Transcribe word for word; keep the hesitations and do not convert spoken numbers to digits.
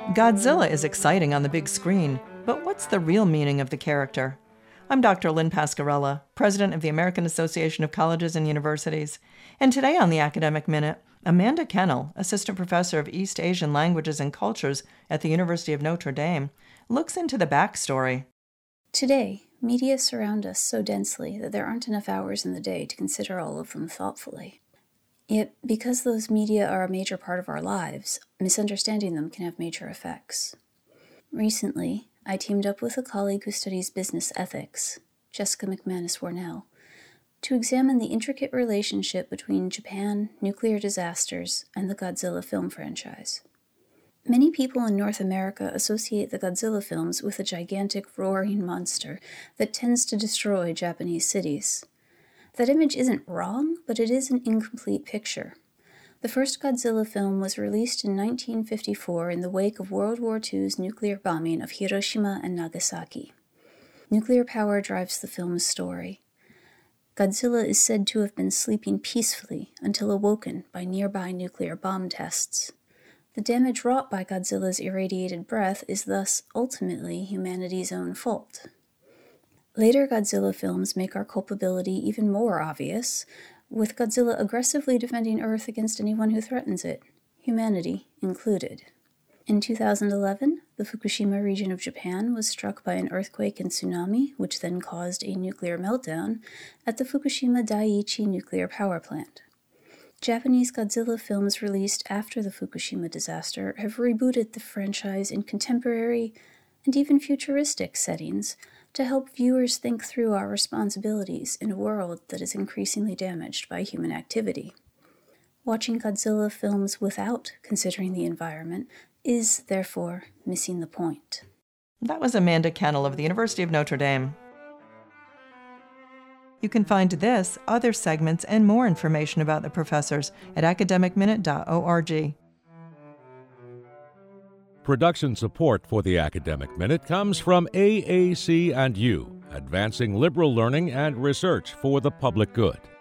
Godzilla is exciting on the big screen, but what's the real meaning of the character? I'm Doctor Lynn Pascarella, President of the American Association of Colleges and Universities, and today on the Academic Minute, Amanda Kennel, Assistant Professor of East Asian Languages and Cultures at the University of Notre Dame, looks into the backstory. Today, media surround us so densely that there aren't enough hours in the day to consider all of them thoughtfully. Yet, because those media are a major part of our lives, misunderstanding them can have major effects. Recently, I teamed up with a colleague who studies business ethics, Jessica McManus-Warnell, to examine the intricate relationship between Japan, nuclear disasters, and the Godzilla film franchise. Many people in North America associate the Godzilla films with a gigantic roaring monster that tends to destroy Japanese cities. That image isn't wrong, but it is an incomplete picture. The first Godzilla film was released in nineteen fifty-four in the wake of World War Two's nuclear bombing of Hiroshima and Nagasaki. Nuclear power drives the film's story. Godzilla is said to have been sleeping peacefully until awoken by nearby nuclear bomb tests. The damage wrought by Godzilla's irradiated breath is thus ultimately humanity's own fault. Later Godzilla films make our culpability even more obvious, with Godzilla aggressively defending Earth against anyone who threatens it, humanity included. In two thousand eleven, the Fukushima region of Japan was struck by an earthquake and tsunami, which then caused a nuclear meltdown at the Fukushima Daiichi nuclear power plant. Japanese Godzilla films released after the Fukushima disaster have rebooted the franchise in contemporary and even futuristic settings to help viewers think through our responsibilities in a world that is increasingly damaged by human activity. Watching Godzilla films without considering the environment is, therefore, missing the point. That was Amanda Kennel of the University of Notre Dame. You can find this, other segments, and more information about the professors at academic minute dot org. Production support for the Academic Minute comes from A A C and U, advancing liberal learning and research for the public good.